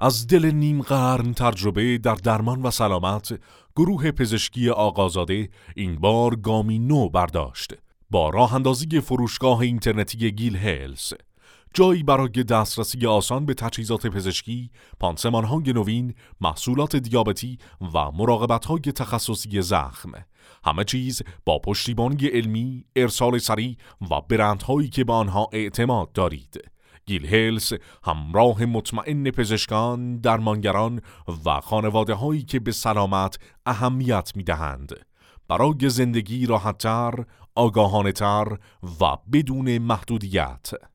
از دل نیم قرن تجربه در درمان و سلامت، گروه پزشکی آقازاده این بار گامی نو برداشت با راه اندازی فروشگاه اینترنتی گیل هلز، جایی برای دسترسی آسان به تجهیزات پزشکی، پانسمان‌های نوین، محصولات دیابتی و مراقبت‌های تخصصی زخم. همه چیز با پشتیبانی علمی، ارسال سریع و برندهایی که به آنها اعتماد دارید. گیل هلز همراه مطمئن پزشکان، درمانگران و خانواده‌هایی که به سلامت اهمیت می‌دهند، برای زندگی راحت‌تر، آگاهانه‌تر و بدون محدودیت.